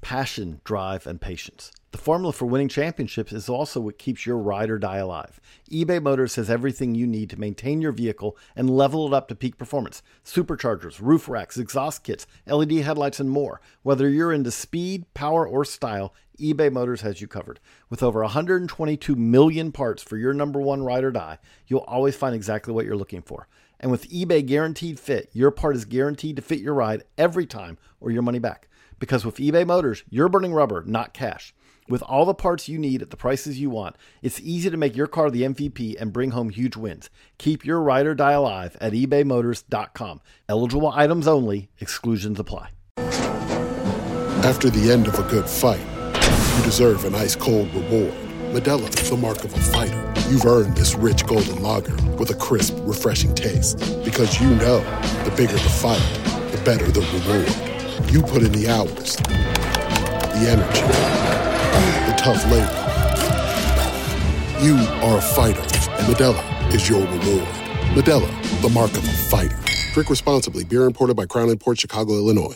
passion, drive, and patience. The formula for winning championships is also what keeps your ride or die alive. eBay Motors has everything you need to maintain your vehicle and level it up to peak performance. Superchargers, roof racks, exhaust kits, LED headlights, and more. Whether you're into speed, power, or style, eBay Motors has you covered. With over 122 million parts for your number one ride or die, you'll always find exactly what you're looking for. And with eBay Guaranteed Fit, your part is guaranteed to fit your ride every time or your money back. Because with eBay Motors, you're burning rubber, not cash. With all the parts you need at the prices you want, it's easy to make your car the MVP and bring home huge wins. Keep your ride or die alive at ebaymotors.com. Eligible items only. Exclusions apply. After the end of a good fight, you deserve an ice-cold reward. Modelo is the mark of a fighter. You've earned this rich golden lager with a crisp, refreshing taste. Because you know, the bigger the fight, the better the reward. You put in the hours, the energy, the tough labor. You are a fighter, and Modelo is your reward. Modelo, the mark of a fighter. Drink responsibly. Beer imported by Crown Imports, Chicago, Illinois.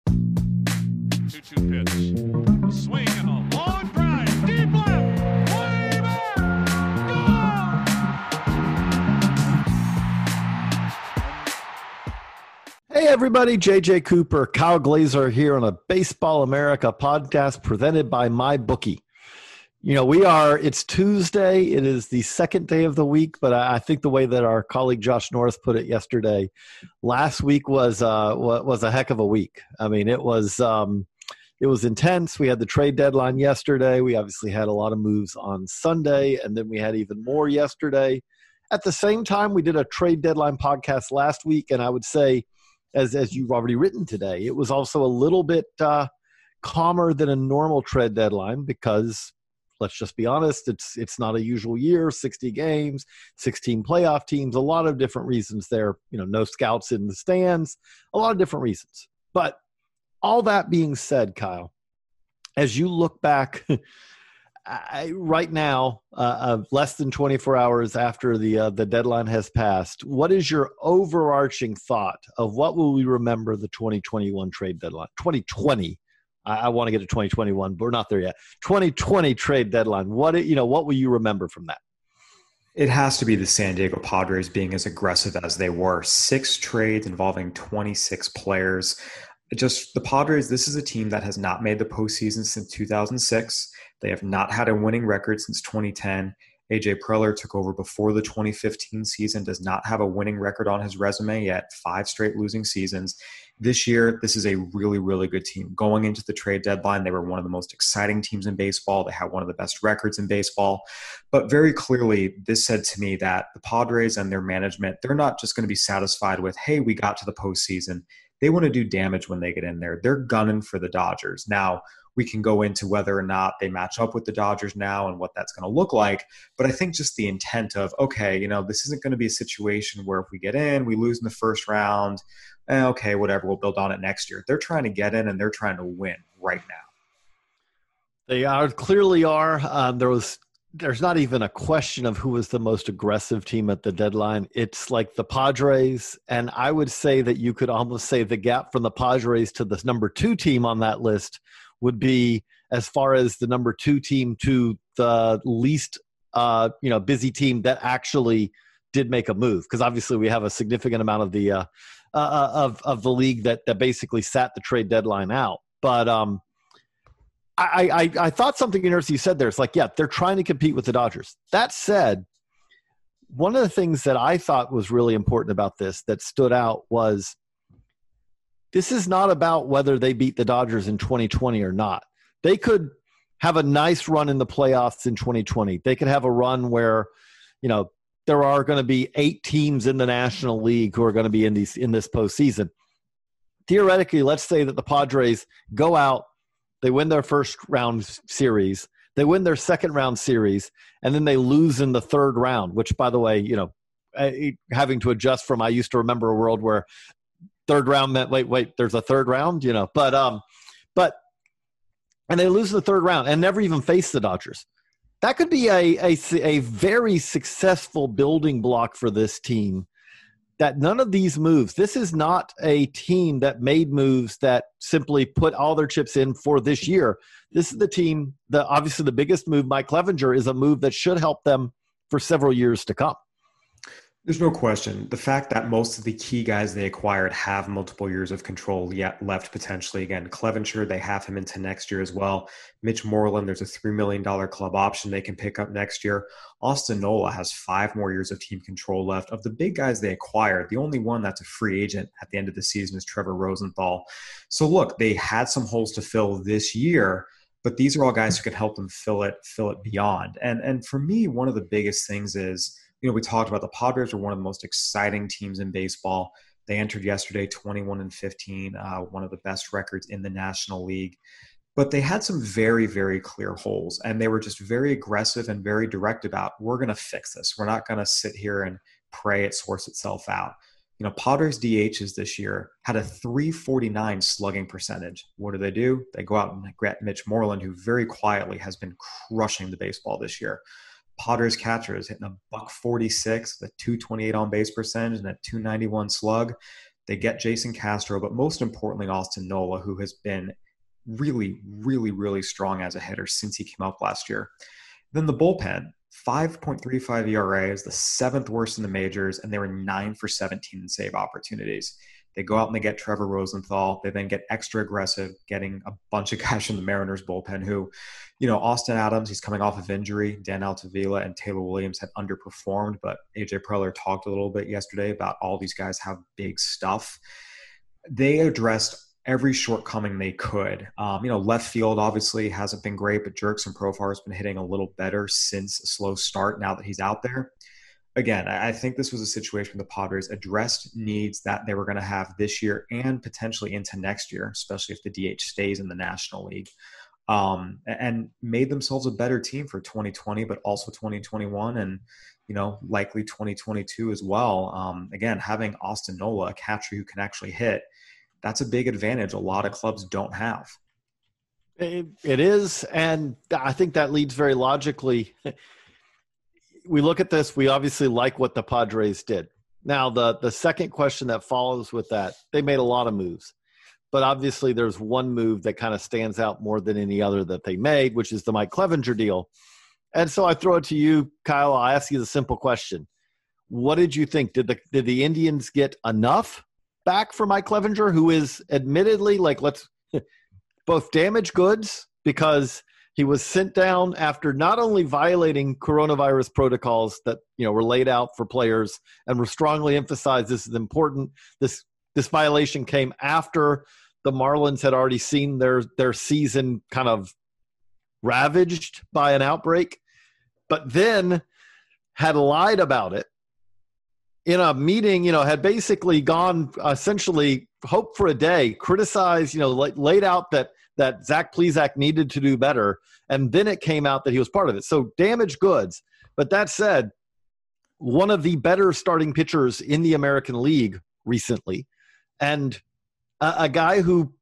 2-2 pitch. Swing and a long drive. Deep left. Way back. Hey everybody, JJ Cooper, Kyle Glazer here on a Baseball America podcast presented by MyBookie. You know, it's Tuesday. It is the second day of the week, but I think the way that our colleague Josh Norris put it yesterday, last week was a heck of a week. I mean, it was intense. We had the trade deadline yesterday. We obviously had a lot of moves on Sunday, and then we had even more yesterday. At the same time, we did a trade deadline podcast last week, and I would say, as you've already written today, it was also a little bit calmer than a normal trade deadline because, let's just be honest, it's not a usual year, 60 games, 16 playoff teams, a lot of different reasons there, no scouts in the stands, a lot of different reasons. But all that being said, Kyle, as you look back right now, less than 24 hours after the deadline has passed, what is your overarching thought of what will we remember the 2021 trade deadline? 2020. I want to get to 2021, but we're not there yet. 2020 trade deadline. What will you remember from that? It has to be the San Diego Padres being as aggressive as they were. 6 trades involving 26 players. Just the Padres, this is a team that has not made the postseason since 2006. They have not had a winning record since 2010. A.J. Preller took over before the 2015 season, does not have a winning record on his resume yet, 5 straight losing seasons. This year, this is a really, really good team. Going into the trade deadline, they were one of the most exciting teams in baseball. They had one of the best records in baseball. But very clearly, this said to me that the Padres and their management, they're not just going to be satisfied with, hey, we got to the postseason. They want to do damage when they get in there. They're gunning for the Dodgers. Now, we can go into whether or not they match up with the Dodgers now and what that's going to look like. But I think just the intent of, okay, this isn't going to be a situation where if we get in, we lose in the first round, okay, whatever, we'll build on it next year. They're trying to get in and they're trying to win right now. They clearly are. There's not even a question of who was the most aggressive team at the deadline. It's like the Padres, and I would say that you could almost say the gap from the Padres to the number 2 team on that list would be as far as the number 2 team to the least busy team that actually did make a move, because obviously we have a significant amount of the of the league that basically sat the trade deadline out. But I thought something interesting you said there. It's like, yeah, they're trying to compete with the Dodgers. That said, one of the things that I thought was really important about this that stood out was this is not about whether they beat the Dodgers in 2020 or not. They could have a nice run in the playoffs in 2020. They could have a run where, there are going to be 8 teams in the National League who are going to be in this postseason. Theoretically, let's say that the Padres go out, they win their first round series, they win their second round series, and then they lose in the third round, which, by the way, having to adjust from, I used to remember a world where third round meant, wait, there's a third round, but and they lose in the third round and never even face the Dodgers. That could be a very successful building block for this team that none of these moves, this is not a team that made moves that simply put all their chips in for this year. This is the team that obviously the biggest move, Mike Clevenger, is a move that should help them for several years to come. There's no question. The fact that most of the key guys they acquired have multiple years of control yet left potentially. Again, Clevenger, they have him into next year as well. Mitch Moreland, there's a $3 million club option they can pick up next year. Austin Nola has 5 more years of team control left. Of the big guys they acquired, the only one that's a free agent at the end of the season is Trevor Rosenthal. So look, they had some holes to fill this year, but these are all guys who can help them fill it beyond. And for me, one of the biggest things is, we talked about the Padres are one of the most exciting teams in baseball. They entered yesterday 21-15, one of the best records in the National League. But they had some very, very clear holes, and they were just very aggressive and very direct about, we're going to fix this. We're not going to sit here and pray it sorts itself out. Padres DHs this year had a .349 slugging percentage. What do? They go out and get Mitch Moreland, who very quietly has been crushing the baseball this year. Padres catcher is hitting a .146, the .228 on base percentage, and a .291 slug. They get Jason Castro, but most importantly, Austin Nola, who has been really, really, really strong as a hitter since he came up last year. Then the bullpen, 5.35 ERA is the 7th worst in the majors, and they were 9 for 17 in save opportunities. They go out and they get Trevor Rosenthal. They then get extra aggressive, getting a bunch of guys from the Mariners bullpen who, Austin Adams, he's coming off of injury. Dan Altavilla and Taylor Williams had underperformed, but AJ Preller talked a little bit yesterday about all these guys have big stuff. They addressed every shortcoming they could. Left field obviously hasn't been great, but Jurickson Profar has been hitting a little better since a slow start now that he's out there. Again, I think this was a situation where the Padres addressed needs that they were going to have this year and potentially into next year, especially if the DH stays in the National League, and made themselves a better team for 2020, but also 2021 and, likely 2022 as well. Again, having Austin Nola, a catcher who can actually hit, that's a big advantage a lot of clubs don't have. It is, and I think that leads very logically. We look at this, we obviously like what the Padres did. Now, the second question that follows with that, they made a lot of moves. But obviously there's one move that kind of stands out more than any other that they made, which is the Mike Clevenger deal. And so I throw it to you, Kyle. I'll ask you the simple question. What did you think? Did the Indians get enough back for Mike Clevenger, who is admittedly, both damaged goods because – he was sent down after not only violating coronavirus protocols that were laid out for players and were strongly emphasized this is important. This violation came after the Marlins had already seen their season kind of ravaged by an outbreak, but then had lied about it in a meeting. Had basically gone essentially hope for a day, criticized, laid out that Zach Plesac needed to do better, and then it came out that he was part of it. So damaged goods. But that said, one of the better starting pitchers in the American League recently, and a guy who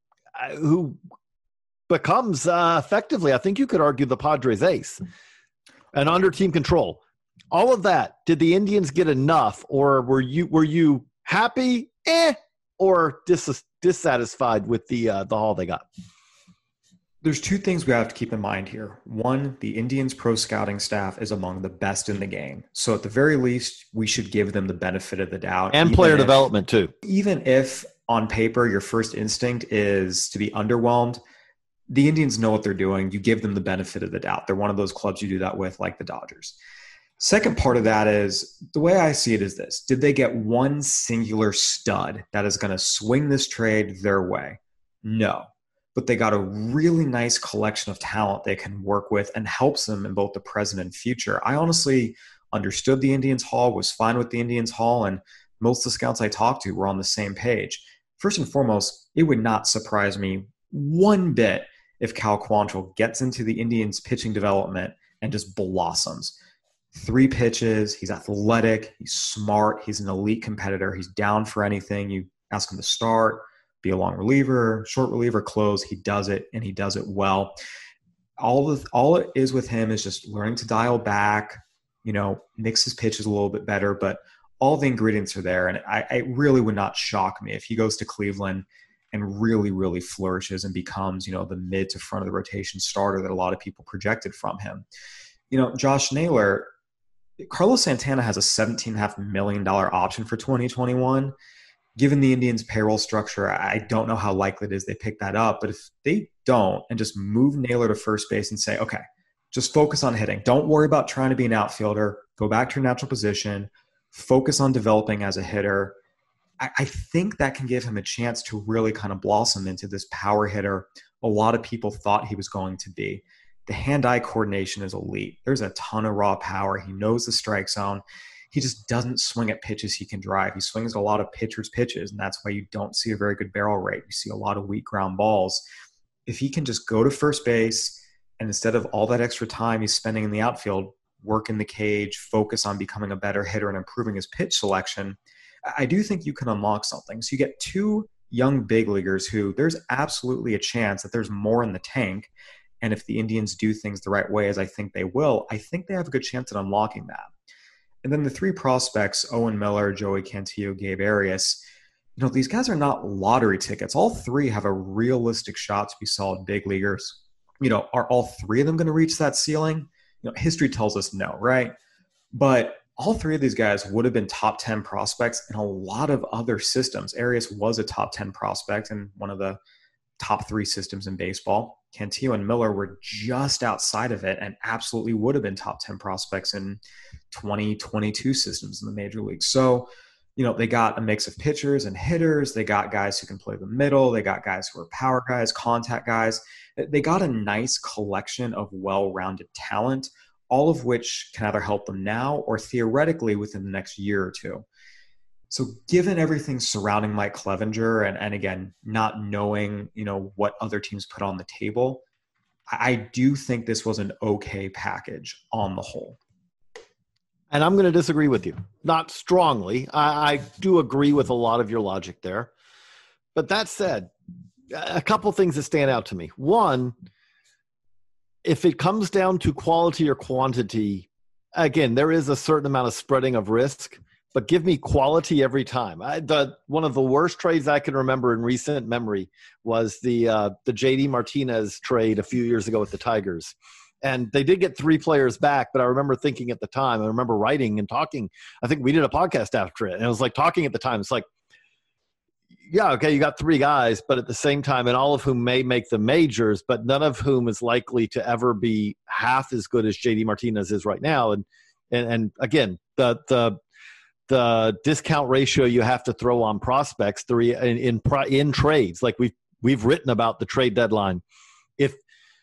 becomes effectively, I think you could argue, the Padres' ace, and under team control. All of that, did the Indians get enough, or were you happy, or dissatisfied with the haul they got? There's 2 things we have to keep in mind here. One, the Indians pro scouting staff is among the best in the game. So at the very least, we should give them the benefit of the doubt. And player development too. Even if on paper your first instinct is to be underwhelmed, the Indians know what they're doing. You give them the benefit of the doubt. They're one of those clubs you do that with, like the Dodgers. Second part of that is, the way I see it is this. Did they get one singular stud that is going to swing this trade their way? No. But they got a really nice collection of talent they can work with and helps them in both the present and future. I honestly understood the Indians haul, was fine with the Indians haul, and most of the scouts I talked to were on the same page. First and foremost, it would not surprise me one bit if Cal Quantrill gets into the Indians pitching development and just blossoms. 3 pitches, he's athletic, he's smart, he's an elite competitor, he's down for anything. You ask him to start, be a long reliever, short reliever, close, he does it, and he does it well. All it is with him is just learning to dial back, mix his pitches a little bit better, but all the ingredients are there. And it really would not shock me if he goes to Cleveland and really, really flourishes and becomes, the mid to front of the rotation starter that a lot of people projected from him. Josh Naylor, Carlos Santana has a $17.5 million option for 2021. Given the Indians' payroll structure, I don't know how likely it is they pick that up. But if they don't and just move Naylor to first base and say, okay, just focus on hitting. Don't worry about trying to be an outfielder. Go back to your natural position. Focus on developing as a hitter. I think that can give him a chance to really kind of blossom into this power hitter a lot of people thought he was going to be. The hand-eye coordination is elite. There's a ton of raw power. He knows the strike zone. He just doesn't swing at pitches he can drive. He swings at a lot of pitchers' pitches, and that's why you don't see a very good barrel rate. You see a lot of weak ground balls. If he can just go to first base and instead of all that extra time he's spending in the outfield, work in the cage, focus on becoming a better hitter and improving his pitch selection, I do think you can unlock something. So you get two young big leaguers who there's absolutely a chance that there's more in the tank. And if the Indians do things the right way, as I think they will, I think they have a good chance at unlocking that. And then the three prospects, Owen Miller, Joey Cantillo, Gabe Arias, these guys are not lottery tickets. All three have a realistic shot to be solid big leaguers. Are all three of them going to reach that ceiling? History tells us no, right? But all three of these guys would have been top 10 prospects in a lot of other systems. Arias was a top 10 prospect in one of the top 3 systems in baseball. Cantillo and Miller were just outside of it and absolutely would have been top 10 prospects in 2022 systems in the major leagues. So, they got a mix of pitchers and hitters. They got guys who can play the middle. They got guys who are power guys, contact guys. They got a nice collection of well-rounded talent, all of which can either help them now or theoretically within the next year or two. So given everything surrounding Mike Clevinger and again, not knowing, what other teams put on the table, I do think this was an okay package on the whole. And I'm going to disagree with you. Not strongly. I do agree with a lot of your logic there. But that said, a couple things that stand out to me. One, if it comes down to quality or quantity, again, there is a certain amount of spreading of risk, but give me quality every time. One of the worst trades I can remember in recent memory was the JD Martinez trade a few years ago with the Tigers. And they did get 3 players back, but I remember thinking at the time, I remember writing and talking. I think we did a podcast after it. And it was like talking at the time. It's like, yeah, okay, you got 3 guys, but at the same time, and all of whom may make the majors, but none of whom is likely to ever be half as good as JD Martinez is right now. And again, the discount ratio you have to throw on prospects in trades, like we've written about the trade deadline. If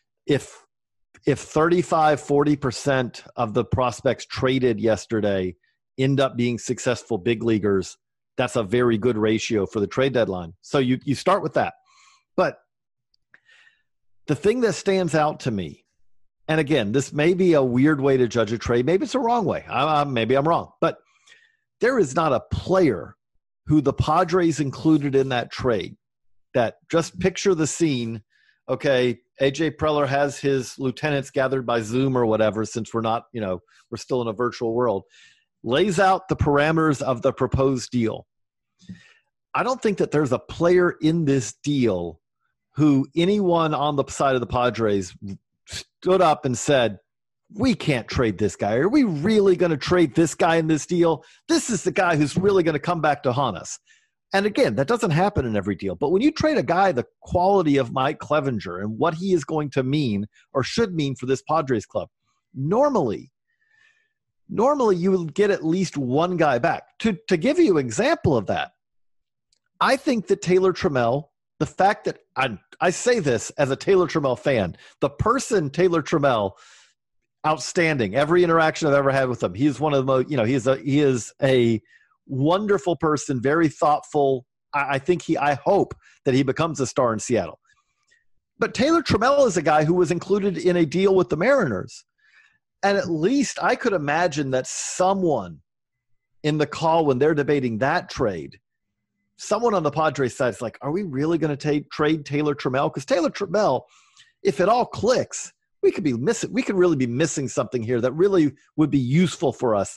35-40% of the prospects traded yesterday end up being successful big leaguers, that's a very good ratio for the trade deadline. So you start with that. But the thing that stands out to me, and again, this may be a weird way to judge a trade. Maybe it's a wrong way. Maybe I'm wrong. But there is not a player who the Padres included in that trade that just picture the scene. Okay, A.J. Preller has his lieutenants gathered by Zoom or whatever, since we're not, we're still in a virtual world, lays out the parameters of the proposed deal. I don't think that there's a player in this deal who anyone on the side of the Padres stood up and said, we can't trade this guy. Are we really going to trade this guy in this deal? This is the guy who's really going to come back to haunt us. And again, that doesn't happen in every deal. But when you trade a guy the quality of Mike Clevinger and what he is going to mean or should mean for this Padres club, normally you will get at least one guy back. To give you an example of that, I think that Taylor Trammell, the fact that I say this as a Taylor Trammell fan, the person Taylor Trammell, outstanding. Every interaction I've ever had with him, he's one of the most, he is a wonderful person, very thoughtful. I hope that he becomes a star in Seattle. But Taylor Trammell is a guy who was included in a deal with the Mariners. And at least I could imagine that someone in the call when they're debating that trade, someone on the Padres side is like, are we really going to trade Taylor Trammell? Because Taylor Trammell, if it all clicks, we could really be missing something here that really would be useful for us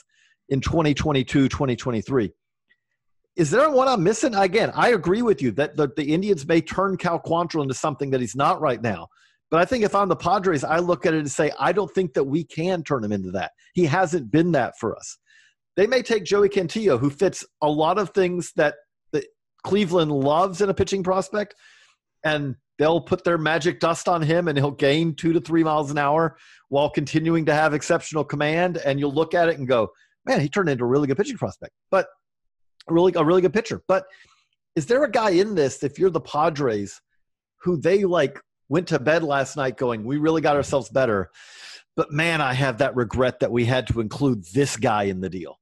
in 2022, 2023. Is there one I'm missing? Again, I agree with you that the Indians may turn Cal Quantrill into something that he's not right now. But I think if I'm the Padres, I look at it and say, I don't think that we can turn him into that. He hasn't been that for us. They may take Joey Cantillo, who fits a lot of things that Cleveland loves in a pitching prospect, and they'll put their magic dust on him, and he'll gain 2 to 3 miles an hour while continuing to have exceptional command. And you'll look at it and go, man, he turned into a really good pitching prospect. But a really good pitcher. But is there a guy in this, if you're the Padres, who they went to bed last night going, we really got ourselves better, but man, I have that regret that we had to include this guy in the deal?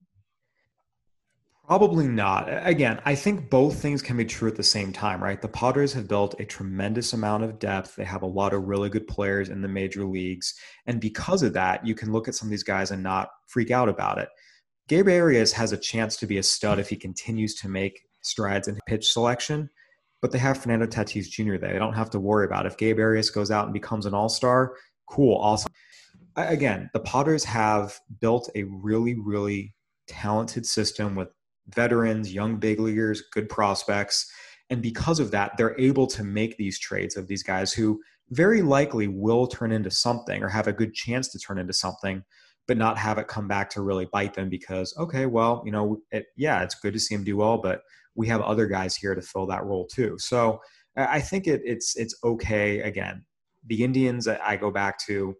Probably not. Again, I think both things can be true at the same time, right? The Padres have built a tremendous amount of depth. They have a lot of really good players in the major leagues. And because of that, you can look at some of these guys and not freak out about it. Gabe Arias has a chance to be a stud if he continues to make strides in pitch selection, but they have Fernando Tatis Jr. there. They don't have to worry about it. If Gabe Arias goes out and becomes an all-star, cool, awesome. Again, the Padres have built a really, really talented system with veterans, young big leaguers, good prospects, and because of that, they're able to make these trades of these guys who very likely will turn into something or have a good chance to turn into something, but not have it come back to really bite them because, okay, well, it's good to see him do well, but we have other guys here to fill that role too. So I think it's okay. Again, the Indians, I go back to,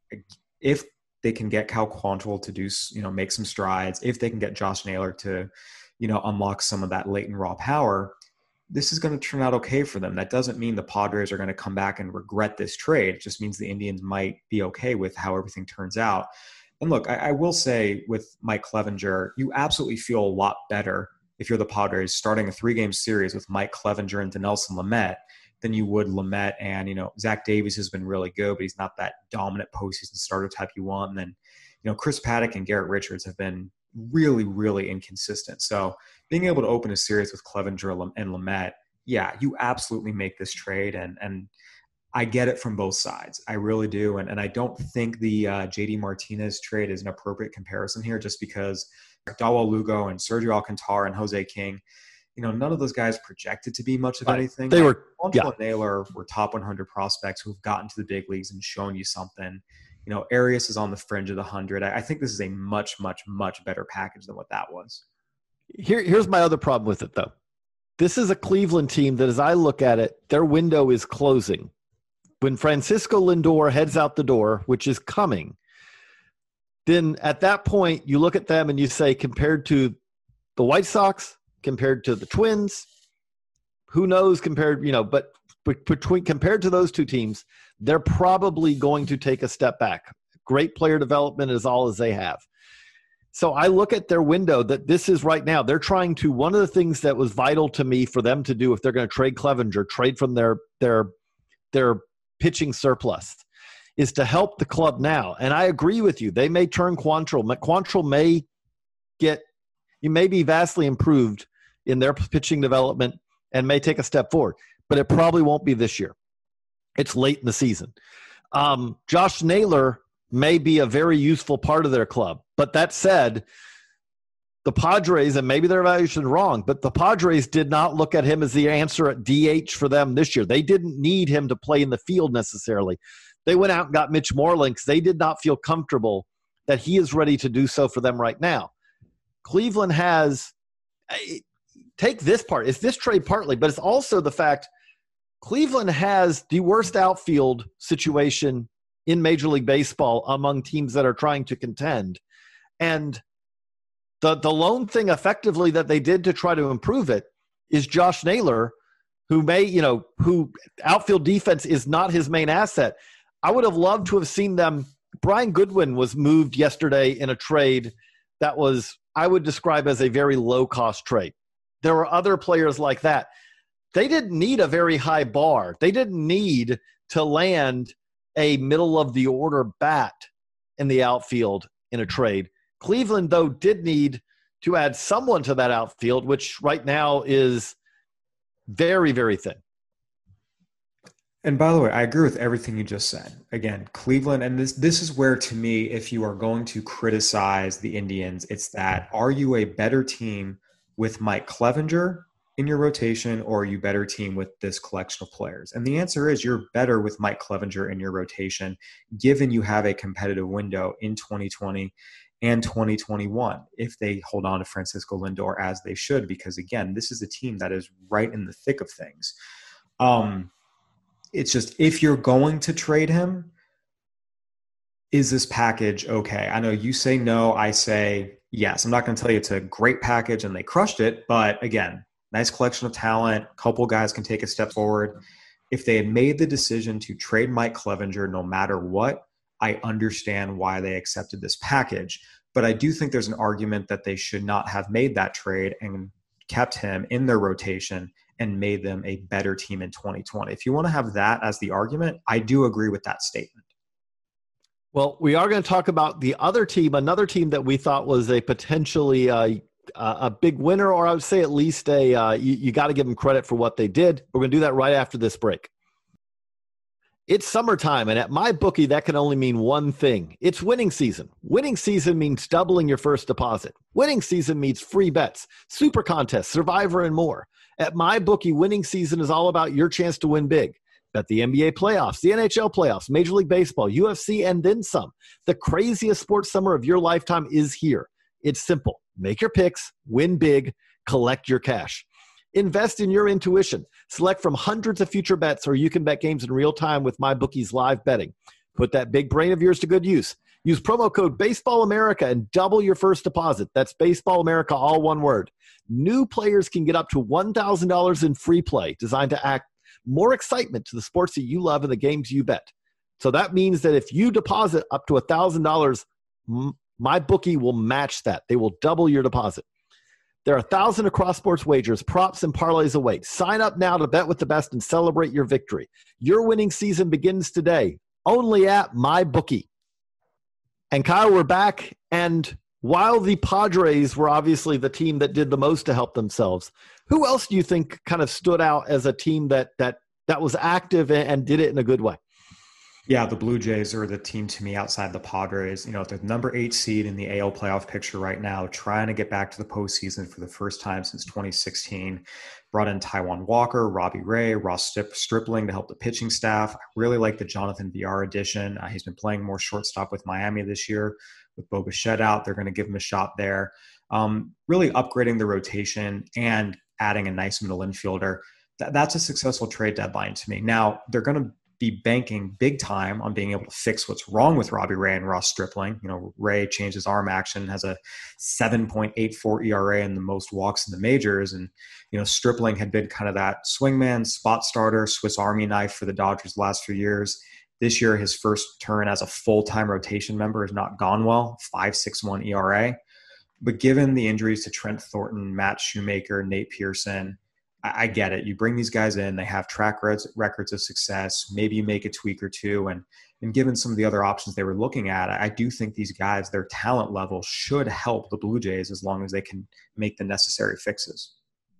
if they can get Cal Quantrill to do, make some strides, if they can get Josh Naylor to, unlock some of that latent raw power, this is going to turn out okay for them. That doesn't mean the Padres are going to come back and regret this trade. It just means the Indians might be okay with how everything turns out. And look, I will say with Mike Clevinger, you absolutely feel a lot better if you're the Padres starting a 3-game series with Mike Clevinger and Dinelson Lamet than you would Lamet. And, Zach Davies has been really good, but he's not that dominant postseason starter type you want. And then, Chris Paddock and Garrett Richards have been really, really inconsistent. So being able to open a series with Clevinger and Lamet, yeah, you absolutely make this trade. And I get it from both sides. I really do. And I don't think the JD Martinez trade is an appropriate comparison here just because Dawel Lugo and Sergio Alcantara and Jose King, none of those guys projected to be much of anything. They were Quantrill and Naylor were top 100 prospects who've gotten to the big leagues and shown you something. Arias is on the fringe of the 100. I think this is a much, much, much better package than what that was. Here's my other problem with it, though. This is a Cleveland team that, as I look at it, their window is closing. When Francisco Lindor heads out the door, which is coming, then at that point you look at them and you say, compared to the White Sox, compared to the Twins, who knows, compared to those two teams, they're probably going to take a step back. Great player development is all as they have. So I look at their window that this is right now. They're trying to, one of the things that was vital to me for them to do if they're going to trade Clevinger, trade from their pitching surplus, is to help the club now. And I agree with you. They may turn Quantrill. Quantrill may be vastly improved in their pitching development and may take a step forward, but it probably won't be this year. It's late in the season. Josh Naylor may be a very useful part of their club. But that said, the Padres, and maybe their evaluation is wrong, but the Padres did not look at him as the answer at DH for them this year. They didn't need him to play in the field necessarily. They went out and got Mitch Moreland because they did not feel comfortable that he is ready to do so for them right now. Cleveland has – take this part. It's this trade partly, but it's also the fact Cleveland has the worst outfield situation in Major League Baseball among teams that are trying to contend. And the lone thing effectively that they did to try to improve it is Josh Naylor, who outfield defense is not his main asset. I would have loved to have seen them. Brian Goodwin was moved yesterday in a trade that was, I would describe as a very low-cost trade. There were other players like that. They didn't need a very high bar. They didn't need to land a middle-of-the-order bat in the outfield in a trade. Cleveland, though, did need to add someone to that outfield, which right now is very, very thin. And by the way, I agree with everything you just said. Again, Cleveland, and this is where, to me, if you are going to criticize the Indians, it's that, are you a better team with Mike Clevenger in your rotation, or are you a better team with this collection of players? And the answer is you're better with Mike Clevenger in your rotation, given you have a competitive window in 2020 and 2021 if they hold on to Francisco Lindor as they should, because, again, this is a team that is right in the thick of things. It's just, if you're going to trade him, is this package okay? I know you say no, I say yes. I'm not going to tell you it's a great package and they crushed it, but again, nice collection of talent. A couple guys can take a step forward. If they had made the decision to trade Mike Clevenger no matter what, I understand why they accepted this package. But I do think there's an argument that they should not have made that trade and kept him in their rotation and made them a better team in 2020. If you want to have that as the argument, I do agree with that statement. Well, we are going to talk about the other team, another team that we thought was a potentially a big winner, or I would say at least you got to give them credit for what they did. We're going to do that right after this break. It's summertime, and at MyBookie, that can only mean one thing. It's winning season. Winning season means doubling your first deposit. Winning season means free bets, super contests, Survivor, and more. At MyBookie, winning season is all about your chance to win big. Bet the NBA playoffs, the NHL playoffs, Major League Baseball, UFC, and then some. The craziest sports summer of your lifetime is here. It's simple. Make your picks, win big, collect your cash. Invest in your intuition. Select from hundreds of future bets, or you can bet games in real time with MyBookie's live betting. Put that big brain of yours to good use. Use promo code BaseballAmerica and double your first deposit. That's Baseball America, all one word. New players can get up to $1,000 in free play, designed to add more excitement to the sports that you love and the games you bet. So that means that if you deposit up to $1,000, MyBookie will match that. They will double your deposit. There are 1,000 across sports wagers, props, and parlays await. Sign up now to bet with the best and celebrate your victory. Your winning season begins today, only at MyBookie. And Kyle, we're back. And while the Padres were obviously the team that did the most to help themselves, who else do you think kind of stood out as a team that was active and did it in a good way? Yeah, the Blue Jays are the team to me outside the Padres. You know, they're the number 8 seed in the AL playoff picture right now, trying to get back to the postseason for the first time since 2016. Brought in Taijuan Walker, Robbie Ray, Ross Stripling to help the pitching staff. I really like the Jonathan Villar addition. He's been playing more shortstop with Miami this year. With Bo Bichette out, they're going to give him a shot there. Really upgrading the rotation and adding a nice middle infielder. That's a successful trade deadline to me. Now, they're going to be banking big time on being able to fix what's wrong with Robbie Ray and Ross Stripling. You know, Ray changed his arm action, has a 7.84 ERA and the most walks in the majors. And, you know, Stripling had been kind of that swingman, spot starter, Swiss Army knife for the Dodgers the last few years. This year, his first turn as a full-time rotation member has not gone well, 5.61 ERA. But given the injuries to Trent Thornton, Matt Shoemaker, Nate Pearson, I get it. You bring these guys in, they have track records of success. Maybe you make a tweak or two. And given some of the other options they were looking at, I do think these guys, their talent level should help the Blue Jays as long as they can make the necessary fixes.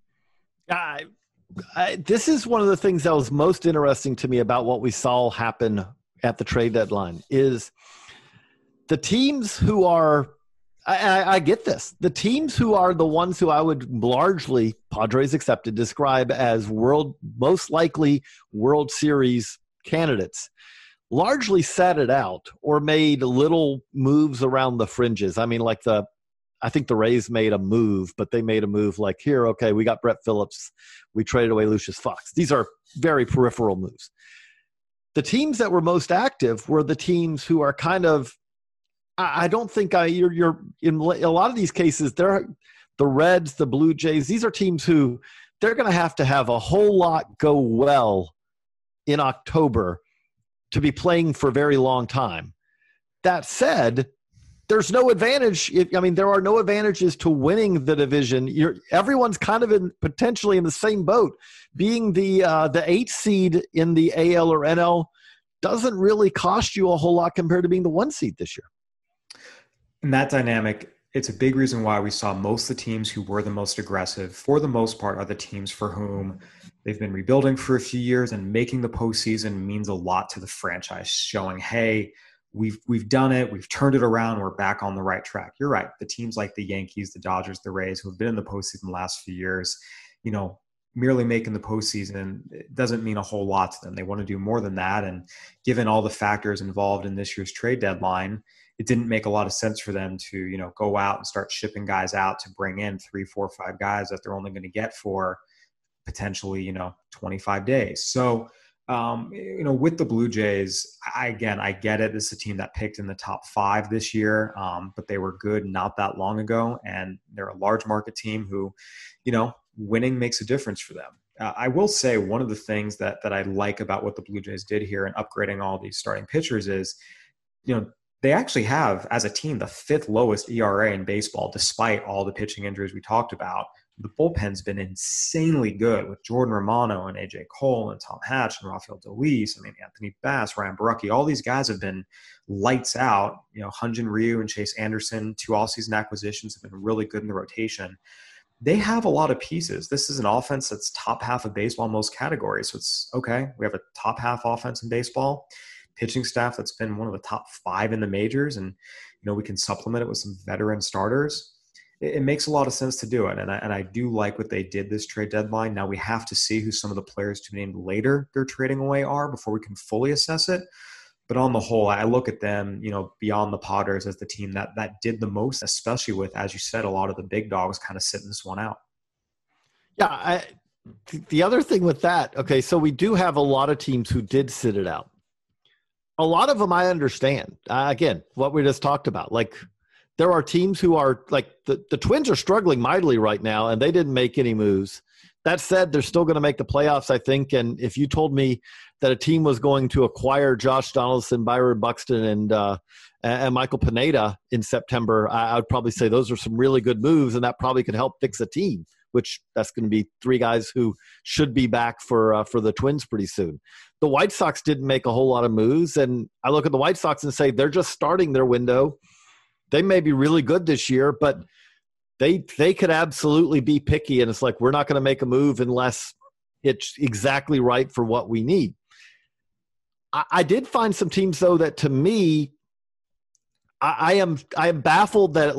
This is one of the things that was most interesting to me about what we saw happen at the trade deadline is the teams who are – I get this. The teams who are the ones who I would largely, Padres accepted, describe as most likely World Series candidates, largely sat it out or made little moves around the fringes. I mean, I think the Rays made a move, but they made a move like, here, okay, we got Brett Phillips. We traded away Lucius Fox. These are very peripheral moves. The teams that were most active were the teams who are kind of, I don't think you're in a lot of these cases, they're the Reds, the Blue Jays. These are teams who they're going to have a whole lot go well in October to be playing for a very long time. That said, there's no advantage. There are no advantages to winning the division. Everyone's kind of potentially in the same boat. Being the 8th seed in the AL or NL doesn't really cost you a whole lot compared to being the 1 seed this year. And that dynamic it's a big reason why we saw most of the teams who were the most aggressive, for the most part, are the teams for whom they've been rebuilding for a few years, and making the postseason means a lot to the franchise, showing, hey, we've done it, we've turned it around, we're back on the right track. You're right. The teams like the Yankees, the Dodgers, the Rays, who have been in the postseason the last few years, merely making the postseason, it doesn't mean a whole lot to them. They want to do more than that. And given all the factors involved in this year's trade deadline, it didn't make a lot of sense for them to, go out and start shipping guys out to bring in 3, 4, 5 guys that they're only going to get for potentially, 25 days. So, with the Blue Jays, I get it. This is a team that picked in the top 5 this year, but they were good not that long ago. And they're a large market team who, winning makes a difference for them. I will say one of the things that I like about what the Blue Jays did here in upgrading all these starting pitchers is, they actually have, as a team, the 5th lowest ERA in baseball, despite all the pitching injuries we talked about. The bullpen's been insanely good with Jordan Romano and AJ Cole and Tom Hatch and Rafael Dolis. Anthony Bass, Ryan Barucki, all these guys have been lights out. Hyun-Jin Ryu and Chase Anderson, 2 all-season acquisitions, have been really good in the rotation. They have a lot of pieces. This is an offense that's top half of baseball in most categories. So it's okay. We have a top half offense in baseball, pitching staff that's been one of the top 5 in the majors. And, we can supplement it with some veteran starters. It makes a lot of sense to do it. And I do like what they did this trade deadline. Now we have to see who some of the players to be named later they're trading away are before we can fully assess it. But on the whole, I look at them, beyond the Padres as the team that did the most, especially with, as you said, a lot of the big dogs kind of sitting this one out. Yeah. The other thing with that, okay, so we do have a lot of teams who did sit it out. A lot of them I understand. Again, what we just talked about, like there are teams who are like the Twins are struggling mightily right now, and they didn't make any moves. That said, they're still going to make the playoffs, I think. And if you told me that a team was going to acquire Josh Donaldson, Byron Buxton, and Michael Pineda in September, I would probably say those are some really good moves, and that probably could help fix a team, which that's going to be 3 guys who should be back for the Twins pretty soon. The White Sox didn't make a whole lot of moves, and I look at the White Sox and say they're just starting their window. They may be really good this year, but they could absolutely be picky, and it's like we're not going to make a move unless it's exactly right for what we need. I did find some teams, though, that to me, I am baffled that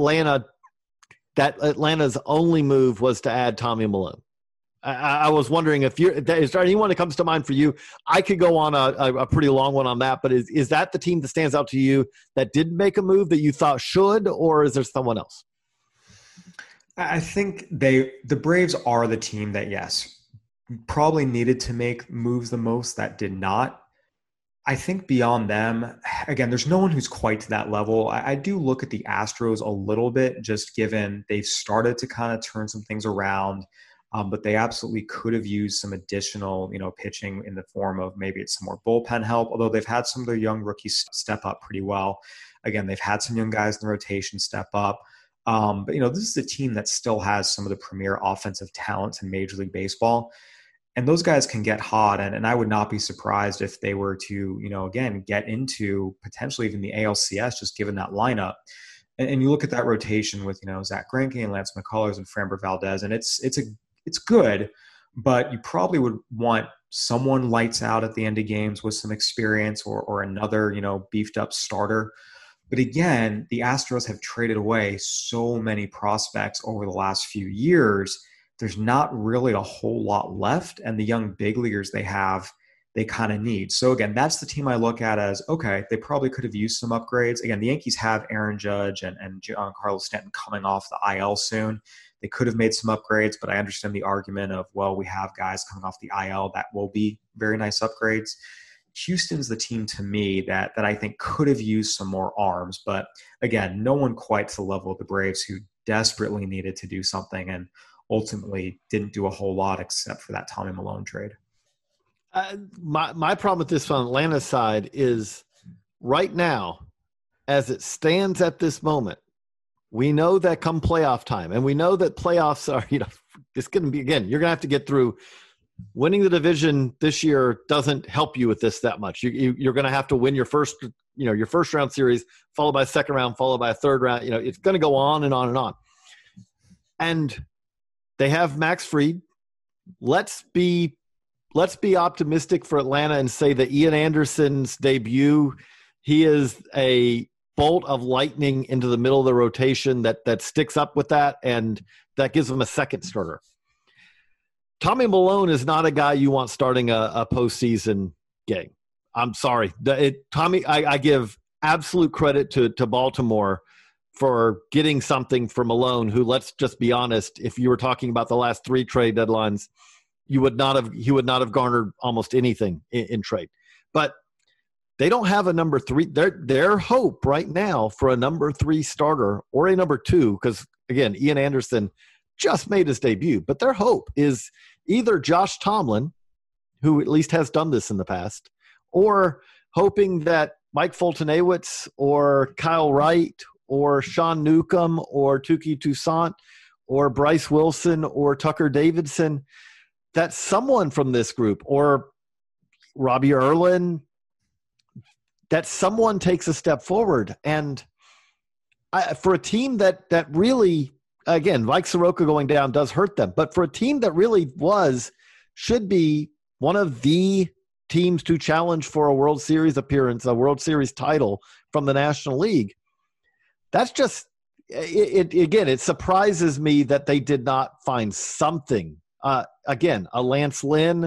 Atlanta's only move was to add Tommy Milone. I was wondering is there anyone that comes to mind for you? I could go on a pretty long one on that, but is that the team that stands out to you that didn't make a move that you thought should, or is there someone else? I think the Braves are the team that, yes, probably needed to make moves the most that did not. I think beyond them, again, there's no one who's quite to that level. I do look at the Astros a little bit, just given they've started to kind of turn some things around. But they absolutely could have used some additional, pitching in the form of maybe it's some more bullpen help, although they've had some of their young rookies step up pretty well. Again, they've had some young guys in the rotation step up. But, this is a team that still has some of the premier offensive talents in Major League Baseball. And those guys can get hot. And I would not be surprised if they were to, again, get into potentially even the ALCS, just given that lineup. And you look at that rotation with, Zach Greinke and Lance McCullers and Framber Valdez, and it's good, but you probably would want someone lights out at the end of games with some experience or another, beefed up starter. But again, the Astros have traded away so many prospects over the last few years. There's not really a whole lot left, and the young big leaguers they have, they kind of need. So again, that's the team I look at as, okay, they probably could have used some upgrades. Again, the Yankees have Aaron Judge and Giancarlo Stanton coming off the IL soon. They could have made some upgrades, but I understand the argument of, well, we have guys coming off the IL that will be very nice upgrades. Houston's the team to me that I think could have used some more arms. But again, no one quite to the level of the Braves, who desperately needed to do something and ultimately didn't do a whole lot except for that Tommy Milone trade. My problem with this on Atlanta's side is right now, as it stands at this moment, we know that come playoff time, and we know that playoffs are, it's going to be, again, you're going to have to get through winning the division this year doesn't help you with this that much. You're going to have to win your first round series, followed by a second round, followed by a third round. It's going to go on and on and on. And they have Max Fried. Let's be optimistic for Atlanta and say that Ian Anderson's debut, he is a bolt of lightning into the middle of the rotation that sticks up with that, and that gives them a second starter. Tommy Milone is not a guy you want starting a postseason game. I'm sorry. Tommy, I give absolute credit to Baltimore for getting something for Milone, who, let's just be honest, if you were talking about the last 3 trade deadlines, he would not have garnered almost anything in trade. But they don't have a number 3. Their hope right now for a number 3 starter or a number 2, because, again, Ian Anderson just made his debut, but their hope is either Josh Tomlin, who at least has done this in the past, or hoping that Mike Fultonawitz or Kyle Wright or Sean Newcomb or Tuki Toussaint or Bryce Wilson or Tucker Davidson, that someone from this group, or Robbie Erlin, that someone takes a step forward. And for a team that really, again, like Soroka going down does hurt them, but for a team that really should be one of the teams to challenge for a World Series appearance, a World Series title from the National League, that's just it surprises me that they did not find something. Again, a Lance Lynn,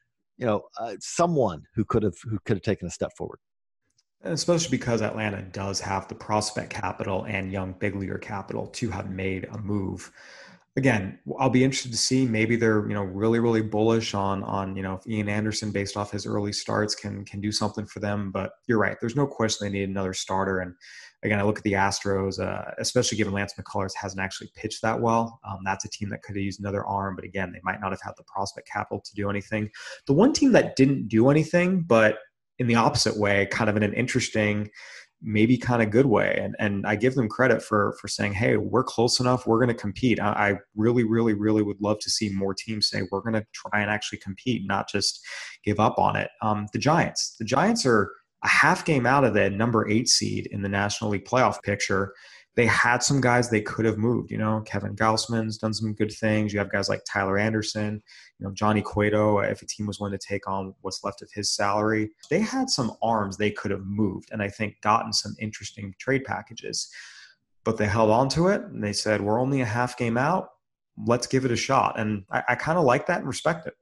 someone who could have taken a step forward. And especially because Atlanta does have the prospect capital and young big leaguer capital to have made a move. Again, I'll be interested to see. Maybe they're really, really bullish on if Ian Anderson, based off his early starts, can do something for them. But you're right. There's no question they need another starter. And again, I look at the Astros, especially given Lance McCullers hasn't actually pitched that well. That's a team that could have used another arm, but again, they might not have had the prospect capital to do anything. The one team that didn't do anything, but in the opposite way, kind of in an interesting, maybe kind of good way. And I give them credit for saying, hey, we're close enough. We're going to compete. I really, really, really would love to see more teams say, we're going to try and actually compete, not just give up on it. The Giants are a half game out of the number 8 seed in the National League playoff picture. They had some guys they could have moved. Kevin Gausman's done some good things. You have guys like Tyler Anderson, Johnny Cueto, if a team was willing to take on what's left of his salary. They had some arms they could have moved and I think gotten some interesting trade packages. But they held on to it and they said, we're only a half game out. Let's give it a shot. And I kind of like that and respect it.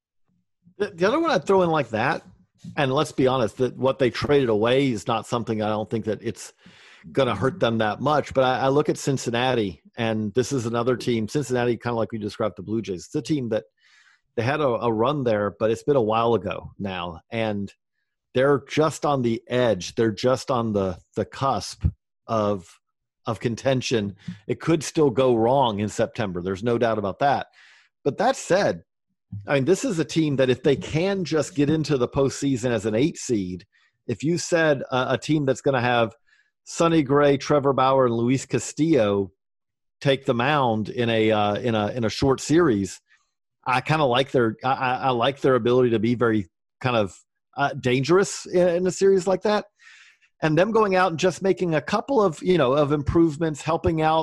The other one I'd throw in like that, and let's be honest, that what they traded away is not something I don't think that it's going to hurt them that much. But I look at Cincinnati, and this is another team. Cincinnati, kind of like we described the Blue Jays. It's a team that they had a run there, but it's been a while ago now. And they're just on the edge. They're just on the cusp of contention. It could still go wrong in September. There's no doubt about that. But that said, I mean, this is a team that if they can just get into the postseason as an 8 seed, if you said a team that's going to have Sonny Gray, Trevor Bauer, and Luis Castillo take the mound in a short series, I kind of like I like their ability to be very kind of dangerous in a series like that. And them going out and just making a couple of improvements, helping out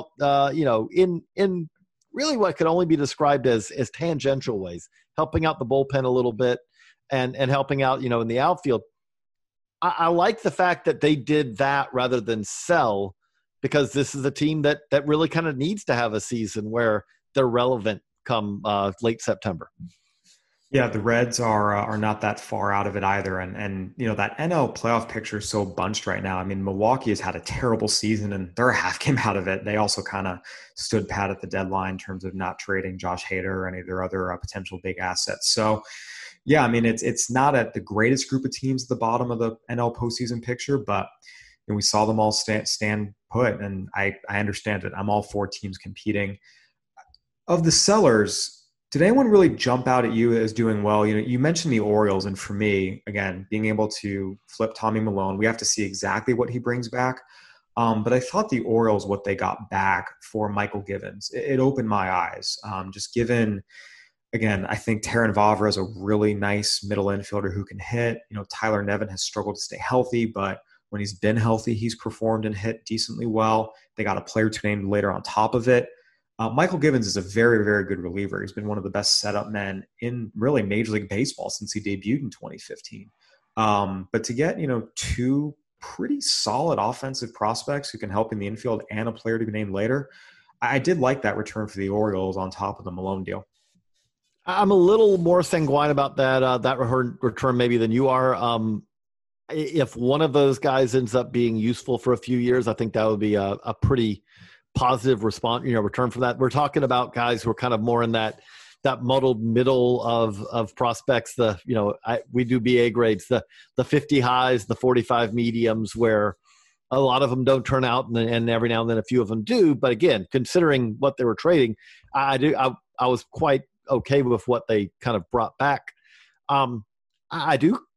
in really what could only be described as tangential ways, helping out the bullpen a little bit and helping out in the outfield. I like the fact that they did that rather than sell, because this is a team that really kind of needs to have a season where they're relevant come late September. Yeah, the Reds are not that far out of it either. And that NL playoff picture is so bunched right now. I mean, Milwaukee has had a terrible season and they're a half game out of it. They also kind of stood pat at the deadline in terms of not trading Josh Hader or any of their other potential big assets. So, yeah, I mean, it's not at the greatest group of teams at the bottom of the NL postseason picture, but we saw them all stand put, and I understand it. I'm all for teams competing. Of the sellers, did anyone really jump out at you as doing well? You mentioned the Orioles, and for me, again, being able to flip Tommy Milone, we have to see exactly what he brings back. But I thought the Orioles, what they got back for Michael Givens, it opened my eyes. Just given Again, I think Terran Vavra is a really nice middle infielder who can hit. Tyler Nevin has struggled to stay healthy, but when he's been healthy, he's performed and hit decently well. They got a player to name later on top of it. Michael Givens is a very, very good reliever. He's been one of the best setup men in really Major League Baseball since he debuted in 2015. But to get, two pretty solid offensive prospects who can help in the infield and a player to be named later, I did like that return for the Orioles on top of the Malone deal. I'm a little more sanguine about that return maybe than you are. If one of those guys ends up being useful for a few years, I think that would be a pretty positive response, return for that. We're talking about guys who are kind of more in that muddled middle of prospects. We do BA grades, the 50 highs, the 45 mediums, where a lot of them don't turn out, and every now and then a few of them do. But again, considering what they were trading, I was quite okay with what they kind of brought back. I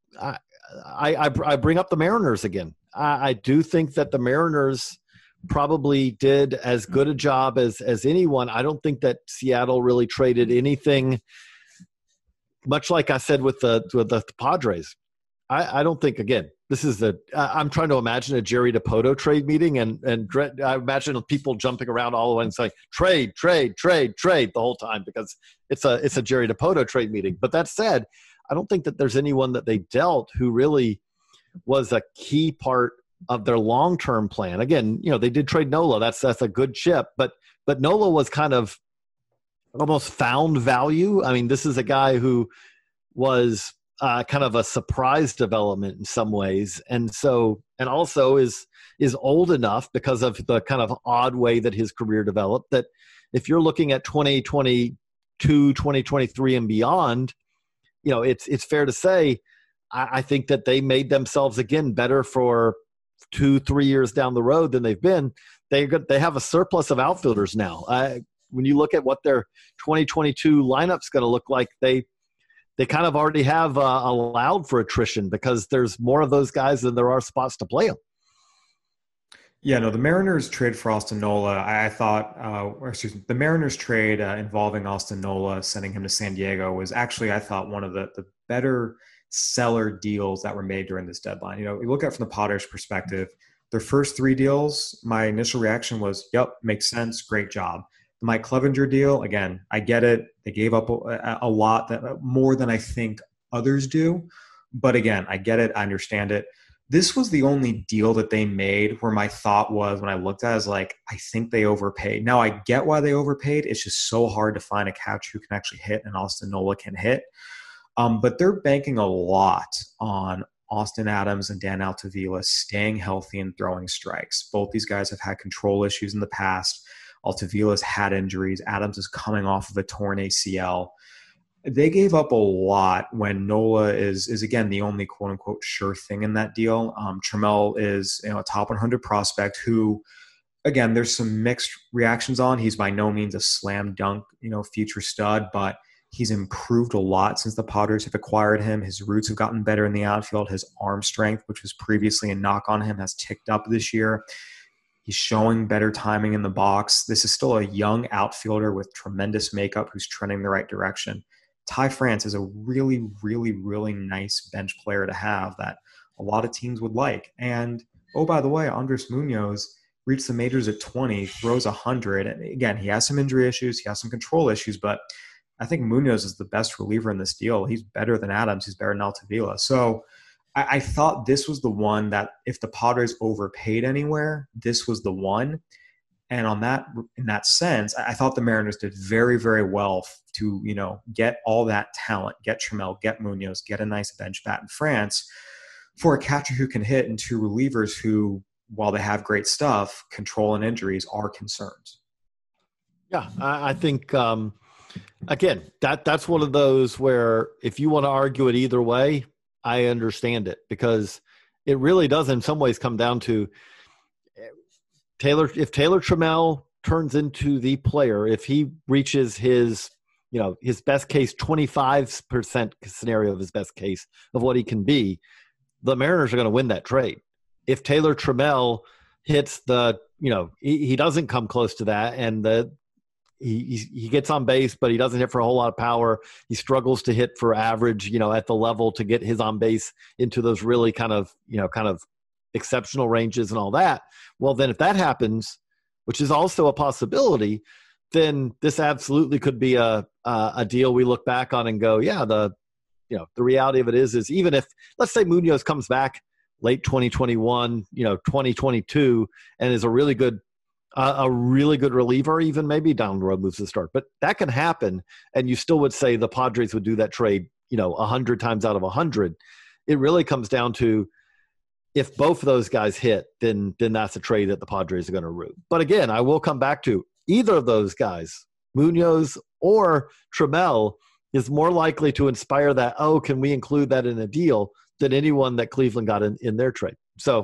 bring up the Mariners again. I do think that the Mariners probably did as good a job as anyone. I don't think that Seattle really traded anything, much like I said with the Padres. I don't think, again, this is I'm trying to imagine a Jerry DiPoto trade meeting, and I imagine people jumping around all the way and saying trade the whole time, because it's a Jerry DiPoto trade meeting. But that said, I don't think that there's anyone that they dealt who really was a key part of their long-term plan. Again, they did trade Nola. That's a good chip, but Nola was kind of almost found value. I mean, this is a guy who was kind of a surprise development in some ways, and also is old enough because of the kind of odd way that his career developed, that if you're looking at 2022, 2023 and beyond, it's fair to say I think that they made themselves again better for 2-3 years down the road than they've been. They have a surplus of outfielders now. When you look at what their 2022 lineup's going to look like, they kind of already have allowed for attrition, because there's more of those guys than there are spots to play them. Yeah, no, the Mariners trade for Austin Nola, the Mariners trade involving Austin Nola, sending him to San Diego, was actually, I thought, one of the better seller deals that were made during this deadline. You look at it from the Padres perspective, their first 3 deals, my initial reaction was, yep, makes sense, great job. The Mike Clevenger deal, again, I get it. They gave up a lot, more than I think others do. But again, I get it. I understand it. This was the only deal that they made where my thought was, when I looked at it, is like, I think they overpaid. Now, I get why they overpaid. It's just so hard to find a catcher who can actually hit, and Austin Nola can hit. But they're banking a lot on Austin Adams and Dan Altavilla staying healthy and throwing strikes. Both these guys have had control issues in the past. Altavilla's had injuries. Adams is coming off of a torn ACL. They gave up a lot when Nola is again, the only quote-unquote sure thing in that deal. Trammell is a top 100 prospect who, again, there's some mixed reactions on. He's by no means a slam dunk, future stud, but he's improved a lot since the Padres have acquired him. His roots have gotten better in the outfield. His arm strength, which was previously a knock on him, has ticked up this year. He's showing better timing in the box. This is still a young outfielder with tremendous makeup who's trending the right direction. Ty France is a really, really, really nice bench player to have that a lot of teams would like. And, oh, by the way, Andres Munoz reached the majors at 20, throws 100. And again, he has some injury issues. He has some control issues, but I think Munoz is the best reliever in this deal. He's better than Adams. He's better than Altavilla. So I thought this was the one that if the Padres overpaid anywhere, this was the one. And in that sense, I thought the Mariners did very, very well to, get all that talent, get Trammell, get Munoz, get a nice bench bat in France for a catcher who can hit and 2 relievers who, while they have great stuff, control and injuries are concerns. Yeah, I think, again, that's one of those where if you want to argue it either way, I understand it, because it really does in some ways come down to if Taylor Trammell turns into the player, if he reaches his best case, 25% scenario of his best case of what he can be, the Mariners are going to win that trade. If Taylor Trammell hits he doesn't come close to that, and he gets on base, but he doesn't hit for a whole lot of power. He struggles to hit for average, at the level to get his on base into those really kind of exceptional ranges and all that. Well, then if that happens, which is also a possibility, then this absolutely could be a deal we look back on and go, yeah, the reality of it is even if, let's say, Munoz comes back late 2021, 2022, and is a really good reliever, even maybe down the road moves to start. But that can happen, and you still would say the Padres would do that trade, 100 times out of 100. It really comes down to, if both of those guys hit, then that's a trade that the Padres are going to root. But again, I will come back to either of those guys, Munoz or Trammell, is more likely to inspire that, can we include that in a deal, than anyone that Cleveland got in their trade. So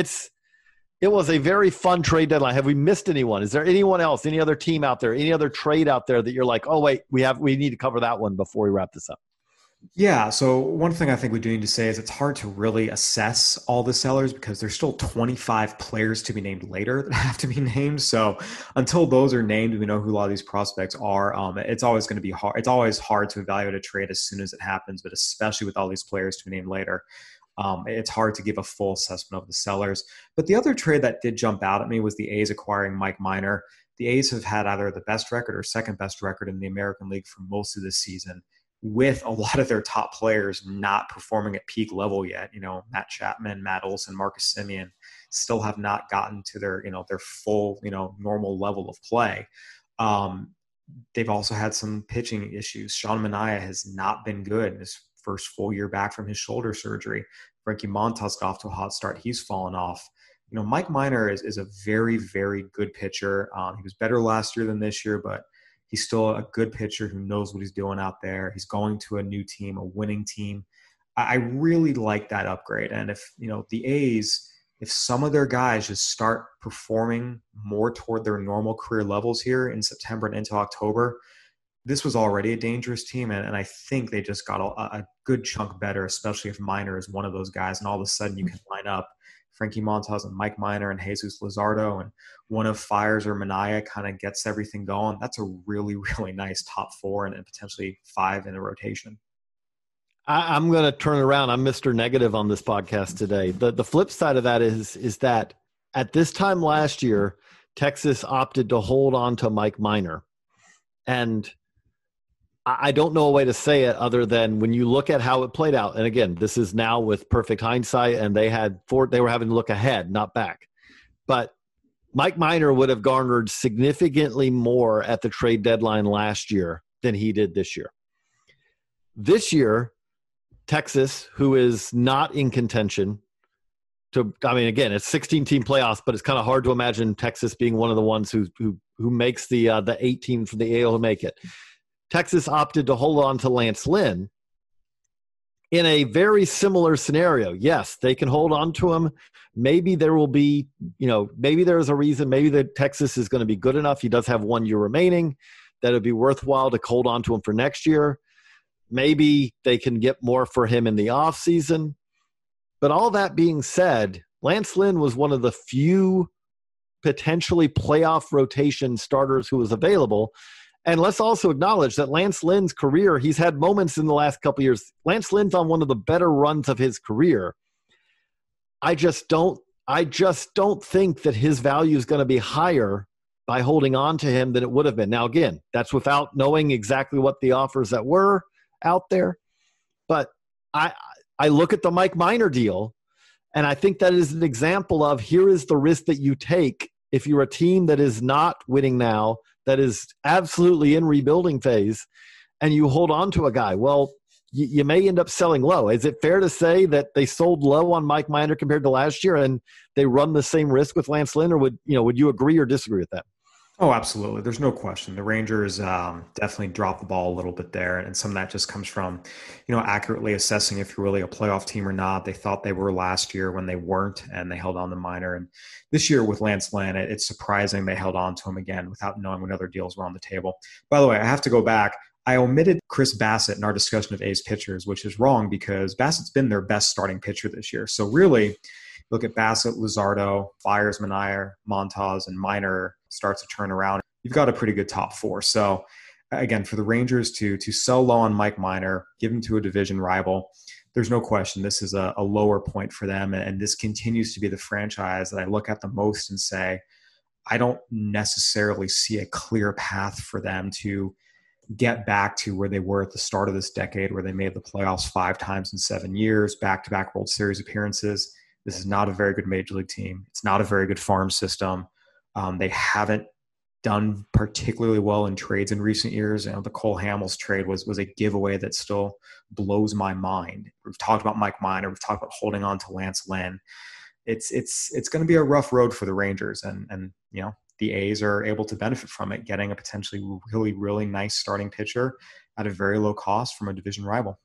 it was a very fun trade deadline. Have we missed anyone? Is there anyone else, any other team out there, any other trade out there that you're like, oh, wait, we need to cover that one before we wrap this up? Yeah, so one thing I think we do need to say is it's hard to really assess all the sellers because there's still 25 players to be named later that have to be named. So until those are named, we know who a lot of these prospects are. It's always going to be hard. It's always hard to evaluate a trade as soon as it happens, but especially with all these players to be named later. It's hard to give a full assessment of the sellers. But the other trade that did jump out at me was the A's acquiring Mike Minor. The A's have had either the best record or second best record in the American League for most of this season, with a lot of their top players not performing at peak level yet. Matt Chapman, Matt Olson, Marcus Semien still have not gotten to their full, normal level of play. They've also had some pitching issues. Sean Manaea has not been good in his first full year back from his shoulder surgery. Frankie Montas got off to a hot start. He's fallen off. Mike Minor is a very, very good pitcher. He was better last year than this year, but he's still a good pitcher who knows what he's doing out there. He's going to a new team, a winning team. I really like that upgrade. And if, the A's, if some of their guys just start performing more toward their normal career levels here in September and into October, this was already a dangerous team. And I think they just got a good chunk better, especially if Minor is one of those guys. And all of a sudden you can line up Frankie Montas and Mike Minor and Jesus Luzardo, and one of Fiers or Manaea kind of gets everything going. That's a really, really nice top four and potentially five in a rotation. I'm going to turn around. I'm Mr. Negative on this podcast today. The flip side of that is that at this time last year, Texas opted to hold on to Mike Minor. And I don't know a way to say it other than when you look at how it played out. And again, this is now with perfect hindsight, and they were having to look ahead, not back. But Mike Minor would have garnered significantly more at the trade deadline last year than he did this year. This year, Texas, who is not in contention again, it's 16-team playoffs, but it's kind of hard to imagine Texas being one of the ones who makes the 8 teams from the AL who make it. Texas opted to hold on to Lance Lynn in a very similar scenario. Yes, they can hold on to him. Maybe there will be, maybe there's a reason. Maybe that Texas is going to be good enough. He does have 1 year remaining, that it'd be worthwhile to hold on to him for next year. Maybe they can get more for him in the offseason. But all that being said, Lance Lynn was one of the few potentially playoff rotation starters who was available. And let's also acknowledge that Lance Lynn's career, he's had moments in the last couple of years. Lance Lynn's on one of the better runs of his career. I just don't think that his value is going to be higher by holding on to him than it would have been. Now, again, that's without knowing exactly what the offers that were out there. But I look at the Mike Minor deal, and I think that is an example of, here is the risk that you take if you're a team that is not winning now, that is absolutely in rebuilding phase, and you hold on to a guy. Well, you may end up selling low. Is it fair to say that they sold low on Mike Minor compared to last year, and they run the same risk with Lance Lynn, or would you agree or disagree with that? Oh, absolutely. There's no question. The Rangers definitely dropped the ball a little bit there. And some of that just comes from, accurately assessing if you're really a playoff team or not. They thought they were last year when they weren't, and they held on to Minor. And this year with Lance Lynn, it's surprising they held on to him again without knowing what other deals were on the table. By the way, I have to go back. I omitted Chris Bassitt in our discussion of A's pitchers, which is wrong because Bassitt's been their best starting pitcher this year. So really, look at Bassitt, Luzardo, Fiers, Manaea, Montas, and Minor starts to turn around. you've got a pretty good top four. So again, for the Rangers to sell low on Mike Minor, give him to a division rival, there's no question this is a lower point for them. And this continues to be the franchise that I look at the most and say, I don't necessarily see a clear path for them to get back to where they were at the start of this decade, where they made the playoffs 5 times in 7 years, back-to-back World Series appearances. This is not a very good Major League team. It's not a very good farm system. They haven't done particularly well in trades in recent years. You know, the Cole Hamels trade was a giveaway that still blows my mind. We've talked about Mike Minor. We've talked about holding on to Lance Lynn. It's going to be a rough road for the Rangers, and you know, the A's are able to benefit from it, getting a potentially really, really nice starting pitcher at a very low cost from a division rival.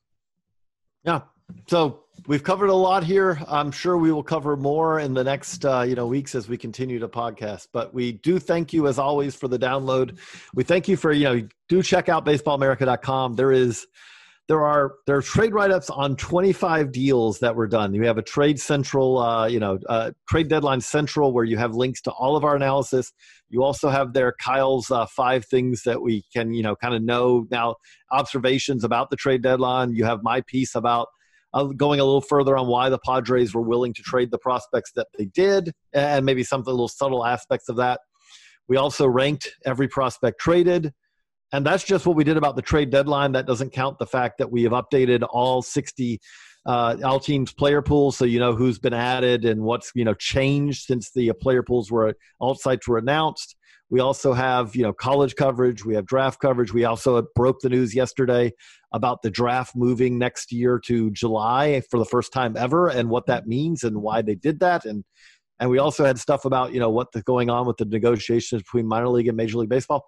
Yeah. So we've covered a lot here. I'm sure we will cover more in the next weeks as we continue to podcast. But we do thank you, as always, for the download. We thank you for, do check out baseballamerica.com. There are trade write-ups on 25 deals that were done. You have a Trade Central, Trade Deadline Central, where you have links to all of our analysis. You also have there Kyle's 5 things that we can, kind of know now, observations about the trade deadline. You have my piece about going a little further on why the Padres were willing to trade the prospects that they did, and maybe some of the little subtle aspects of that. We also ranked every prospect traded. And that's just what we did about the trade deadline. That doesn't count the fact that we have updated all 60 all teams player pools, so you know who's been added and what's changed since the player pools alt sites were announced. We also have college coverage. We have draft coverage. We also broke the news yesterday about the draft moving next year to July for the first time ever, and what that means and why they did that. And we also had stuff about what's going on with the negotiations between minor league and Major League Baseball.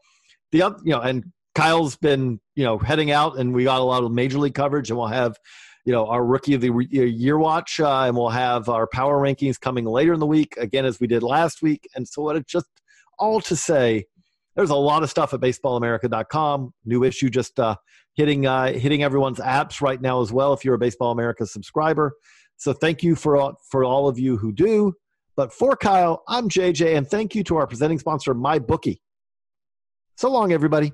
And Kyle's been, heading out, and we got a lot of Major League coverage, and we'll have, our Rookie of the Year watch, and we'll have our power rankings coming later in the week, again, as we did last week. And so what it just all to say, there's a lot of stuff at baseballamerica.com. New issue just hitting everyone's apps right now as well, if you're a Baseball America subscriber. So thank you for all of you who do. But for Kyle, I'm JJ, and thank you to our presenting sponsor, MyBookie. So long, everybody.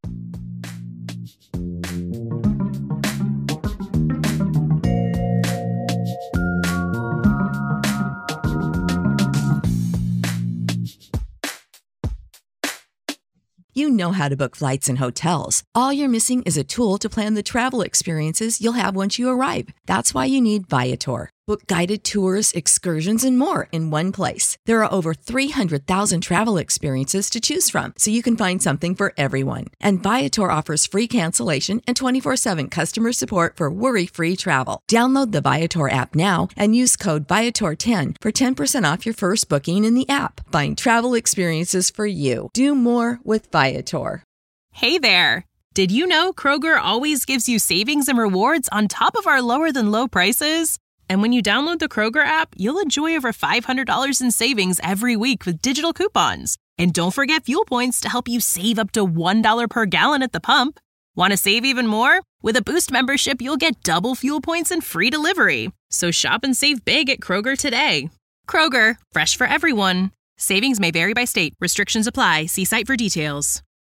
You know how to book flights and hotels. All you're missing is a tool to plan the travel experiences you'll have once you arrive. That's why you need Viator. Book guided tours, excursions, and more in one place. There are over 300,000 travel experiences to choose from, so you can find something for everyone. And Viator offers free cancellation and 24/7 customer support for worry-free travel. Download the Viator app now and use code Viator10 for 10% off your first booking in the app. Find travel experiences for you. Do more with Viator. Hey there! Did you know Kroger always gives you savings and rewards on top of our lower-than-low prices? And when you download the Kroger app, you'll enjoy over $500 in savings every week with digital coupons. And don't forget fuel points to help you save up to $1 per gallon at the pump. Want to save even more? With a Boost membership, you'll get double fuel points and free delivery. So shop and save big at Kroger today. Kroger, fresh for everyone. Savings may vary by state. Restrictions apply. See site for details.